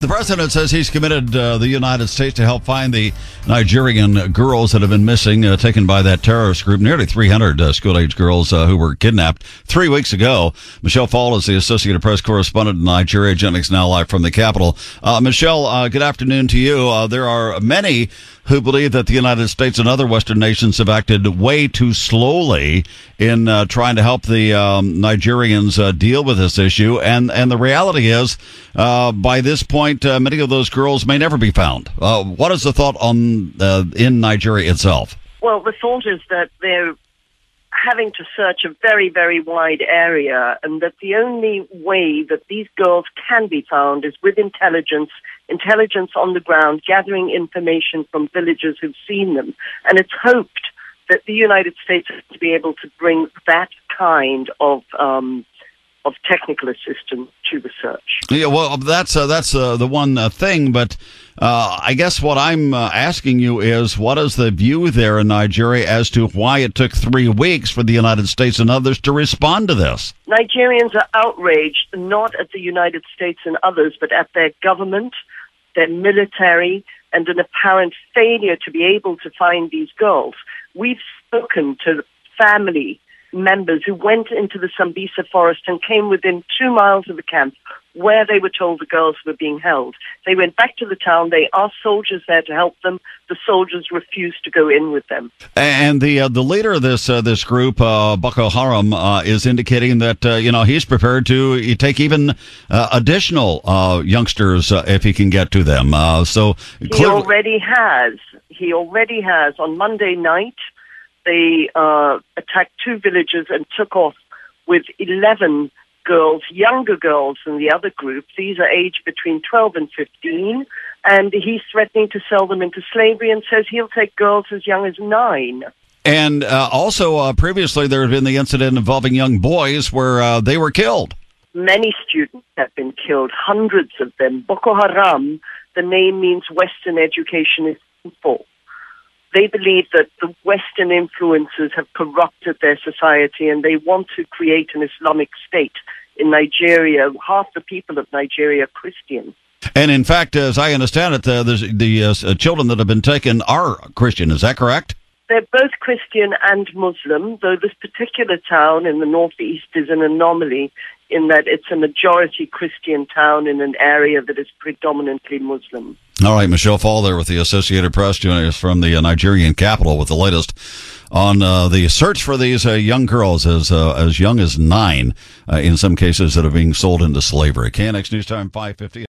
The president says he's committed the United States to help find the Nigerian girls that have been missing, taken by that terrorist group. Nearly 300 school-age girls who were kidnapped 3 weeks ago. Michelle Fall is the Associated Press correspondent in Nigeria. Jennings now live from the capital. Michelle, good afternoon to you. There are many who believe that the United States and other Western nations have acted way too slowly in trying to help the Nigerians deal with this issue. And the reality is, by this point, many of those girls may never be found. What is the thought on in Nigeria itself? Well, the thought is that they're having to search a very, very wide area, and that the only way that these girls can be found is with intelligence on the ground, gathering information from villagers who've seen them. And it's hoped that the United States is to be able to bring that kind of technical assistance to the search. Yeah, well, that's the one thing, but I guess what I'm asking you is, what is the view there in Nigeria as to why it took 3 weeks for the United States and others to respond to this? Nigerians are outraged, not at the United States and others, but at their government, their military, and an apparent failure to be able to find these girls. We've spoken to family members who went into the Sambisa forest and came within 2 miles of the camp where they were told the girls were being held. They went back to the town. They asked soldiers there to help them. The soldiers refused to go in with them. And the leader of this group, Boko Haram, is indicating that he's prepared to take even additional youngsters if he can get to them. He already has. On Monday night, they attacked 2 villages and took off with 11 girls, younger girls than the other group. These are aged between 12 and 15, and he's threatening to sell them into slavery and says he'll take girls as young as 9. And also, previously there had been the incident involving young boys where they were killed. Many students have been killed, hundreds of them. Boko Haram, the name means Western education is sinful. They believe that the Western influences have corrupted their society, and they want to create an Islamic state in Nigeria. Half the people of Nigeria are Christian. And in fact, as I understand it, the children that have been taken are Christian. Is that correct? They're both Christian and Muslim, though this particular town in the northeast is an anomaly in that it's a majority Christian town in an area that is predominantly Muslim. All right, Michelle Fall there with the Associated Press, joining us from the Nigerian capital with the latest on the search for these young girls as young as 9, in some cases, that are being sold into slavery. KNX News Time 550.